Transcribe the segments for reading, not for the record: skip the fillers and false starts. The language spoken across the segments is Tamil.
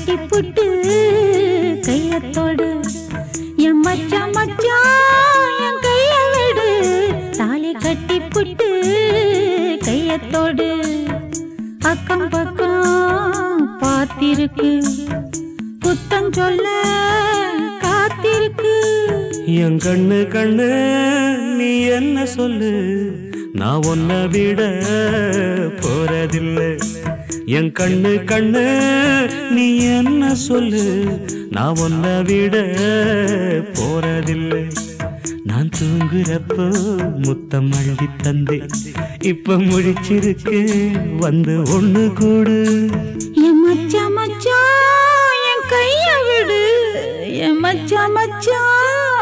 கட்டி புட்டு கையத்தோடு என் மச்சான் மச்சான் என் கைய விடு தாலி கட்டி புட்டு கையத்தோடு அக்கம் பக்கம் பார்த்திருக்கு குத்தம் சொல்ல காத்திருக்கு என் கண்ணு கண்ணு நீ என்ன சொல்லு நான் உன்னை விட போறதில்லை என் கண்ணு கண்ணு நீ என்ன சொல்லு நான் உன்னை விட போறதில்லை நான் தூங்குறப்போ முத்தம் அள்ளி தந்தே இப்ப முழிச்சிருக்கு வந்து ஒண்ணு கூடு என் மச்சான் மச்சான் என் கைய விடு என் மச்சான் மச்சான்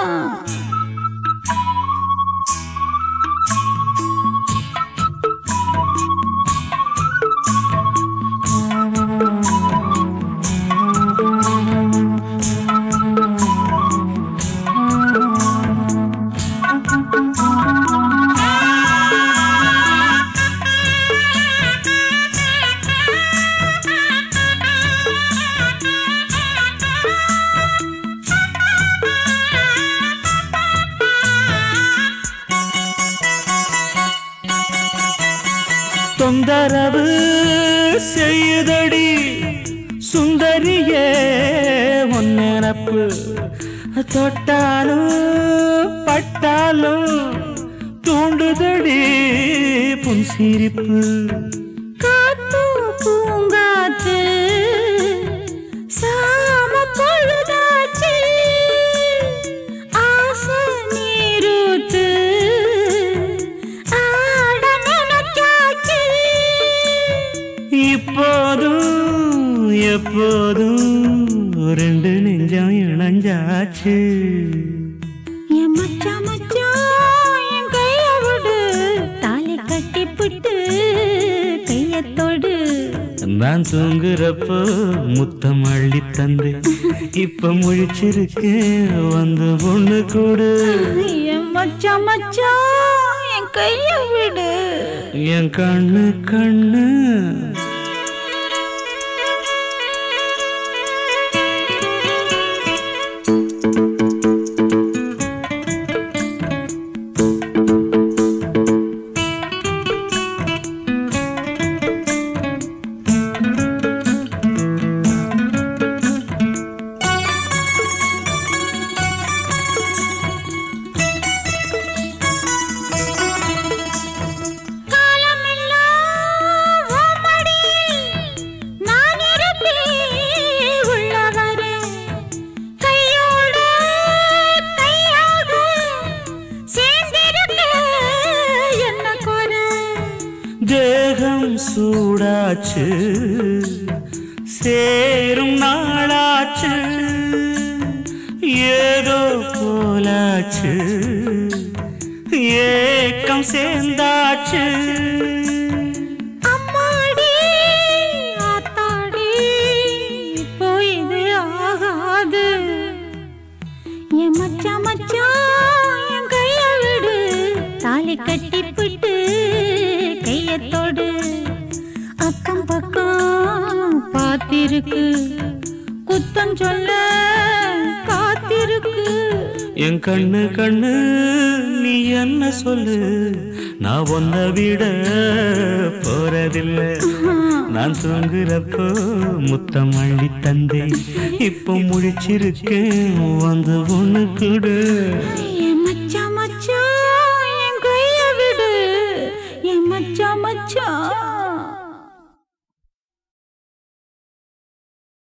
தொந்தரவு செய்யுதடி சுந்தரியே உன் நினப்பு தொட்டாலும் பட்டாலும் தூண்டுதடி புன் சிரிப்பு காத்து பூங்காத்து சாம பொழுதாச்சு ஆசை நீரூத்து ஆட நினைச்சாச்சு இப்போதும் எப்போதும் ரெண்டு நெஞ்சம் இணைஞ்சாச்சு என் மச்சான் மச்சான் என் கைய விடு தாலி கட்டி புட்டு கையத்தோடு நான் தூங்குறப்போ முத்தம் அள்ளி தந்து இப்ப முழிச்சிருக்கு வந்து ஒண்ணு கூடு என் மச்சான் மச்சான் என் கைய விடு என் கண்ணு கண்ணு தேகம் சூடாச்சு சேரும் நாளாச்சு ஏதோ போலாச்சு ஏக்கம் சேர்ந்தாச்சு அம்மாடி ஆத்தாடி இப்போ இது ஆகாது என் மச்சான் மச்சான் என் கைய விடு தாலி கட்டி புட்டு கையத்தோடு அக்கம் பக்கம் பார்த்திருக்கு குத்தம் சொல்ல காத்திருக்கு என் கண்ணு கண்ணு நீ என்ன சொல்லு நான் உன்னை விட போறதில்லை நான் தூங்குறப்போ முத்தம் அள்ளி தந்தே இப்போ முழிச்சிருக்கேன் வந்து ஒண்ணு கூடு